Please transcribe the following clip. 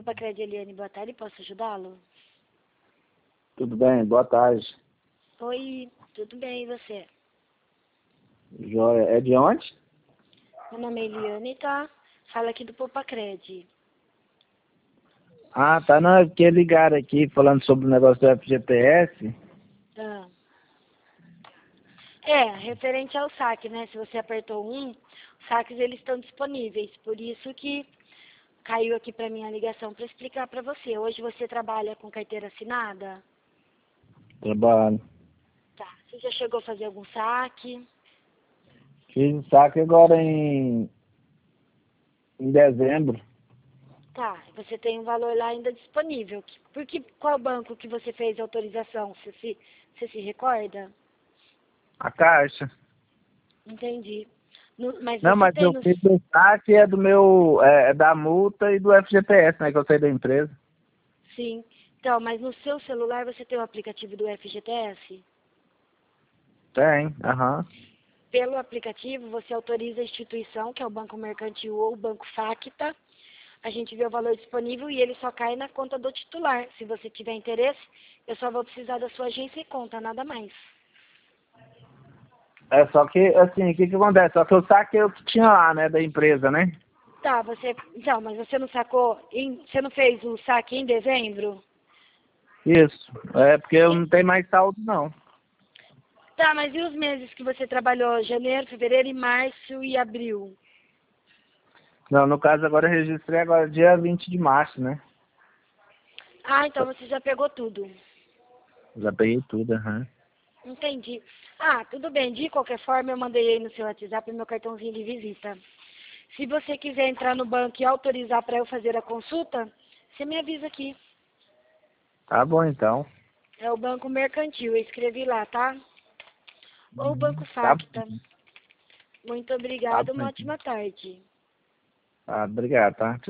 Pupacred Eliane, boa tarde, posso ajudá-lo? Tudo bem, boa tarde. Oi, tudo bem, e você? Joia. É de onde? Meu nome é Eliane, tá? Fala aqui do Pupacred. Ah, tá, não, é porque ligaram aqui falando sobre o negócio do FGTS. Ah. É, referente ao saque, né? Se você apertou os saques eles estão disponíveis. Por isso que caiu aqui pra mim a ligação para explicar para você. Hoje você trabalha com carteira assinada? Trabalho. Tá. Você já chegou a fazer algum saque? Fiz o saque agora em dezembro. Tá. Você tem um valor lá ainda disponível. Qual banco que você fez a autorização? Você se recorda? A Caixa. Entendi. Mas Não, você mas tem eu no... fiz o saque é do meu, é da multa e do FGTS, né, que eu saí da empresa. Sim. Então, mas no seu celular você tem o aplicativo do FGTS? Tem, aham. Pelo aplicativo, você autoriza a instituição, que é o Banco Mercantil ou o Banco Facta. A gente vê o valor disponível e ele só cai na conta do titular. Se você tiver interesse, eu só vou precisar da sua agência e conta, nada mais. É só que, assim, o que que acontece? Só que o saque é o que tinha lá, né, da empresa, né? Tá, então, mas você não sacou, você não fez o saque em dezembro? Isso. É porque eu não tenho mais saldo, não. Tá, mas e os meses que você trabalhou? Janeiro, fevereiro e março e abril? Não, no caso agora eu registrei agora dia 20 de março, né? Ah, então você já pegou tudo. Já peguei tudo, aham. Entendi. Ah, tudo bem. De qualquer forma, eu mandei aí no seu WhatsApp meu cartãozinho de visita. Se você quiser entrar no banco e autorizar para eu fazer a consulta, você me avisa aqui. Tá bom, então. É o Banco Mercantil, eu escrevi lá, tá? Ou o Banco Tá, Facta. Muito tá obrigada, bom, uma então. ótima tarde. Ah, obrigado, tá?